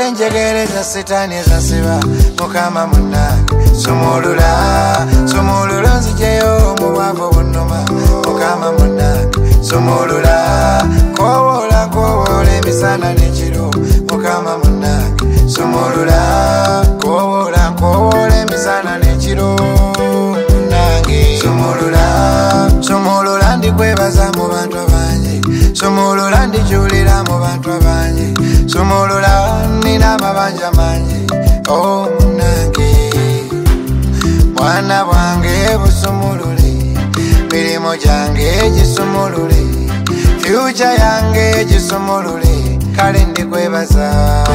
Sumulula enjegere za sitaani ezasiba mukama munnange. Sumulula nzijeyo mu bwavu bunnuma mukama munnange. Sumulula kowoola emisana n'ekiro mukama munnange. Sumulula kowoola emisana n'ekiro munnange. Sumulula ndikwebaza mu bantu abangi. Sumulula ndijuulira mu bantu abangi. Sumulula nina amabanja mangi oh munnange. Bwana bwange busumulule, mirimo gyange gisumulule, future yange gisumulule, kale ndikwebaza.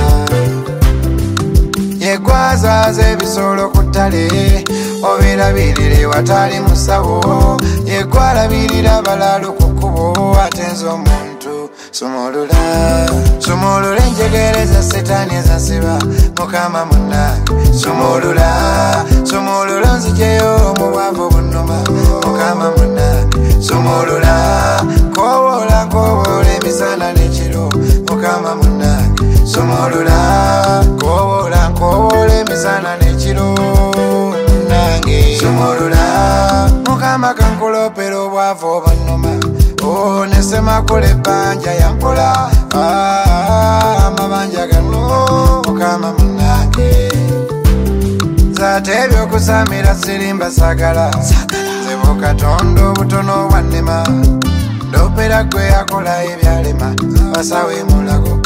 Yegwazaza ebisolo ku ttale obirabirire watali musawo. Yegwalabirira abalalu ku kkubo ate nze omuntu. Sumulula enjegere za sitaani ezasiba mukama munnange. Sumulula nzijeyo mu bwavu bunnuma mukama munnange. Sumulula kowoola emisana n'ekiro mukama munnange. Sumulula kowoola emisana n'ekiro munnange. Mukama kankulopera obwavu obannuma nesemakula ebbanja yampola amabanja gano mukama munnange. Nzate ebyokusamira sirimba sagala nzebo Katonda obutono obwannema. Ndopera gwe yakola ebyalema basawo emulago.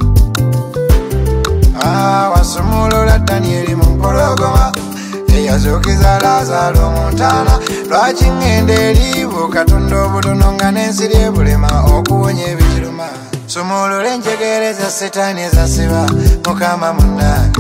Wasumulula Danyeri mu mpologoma eyazuukiza Laazaalo mu ntaana. Lwaki ŋŋenda eri bo Katonda obutono nga n'ensiri ebulema okuwonya ebikiruma. Sumulula enjegere za sitaani ezasiba mukama munnange.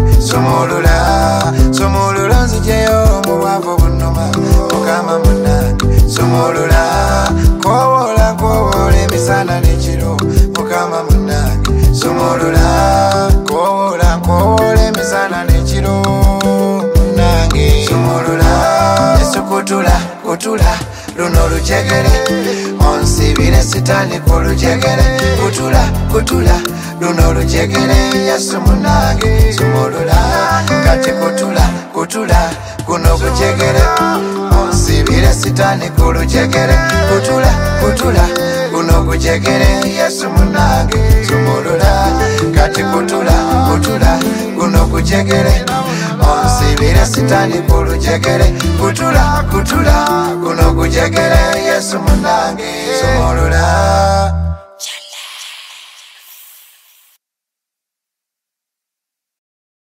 Sumulula nzijeyo mu bwavu bunnuma mukama munnange. Sumulula kowoola emisana n'ekiro mukama munnange. Sumulula kowoola emisana n'ekiro munnange. Yesu kutula luno olujegere onsibire sitaani ku lujegere. Kutula luno olujegere Yesu munnange. Sumulula kati kutula kuno kujegere onsibire sitaani ku lujegere. Kutula kuno kujegere Yesu munnange. Sumulula kati kutula kuno kujegere onsibire sitaani ku lujegere. Kutula kuno kujegere Yesu munnange. Sumulula.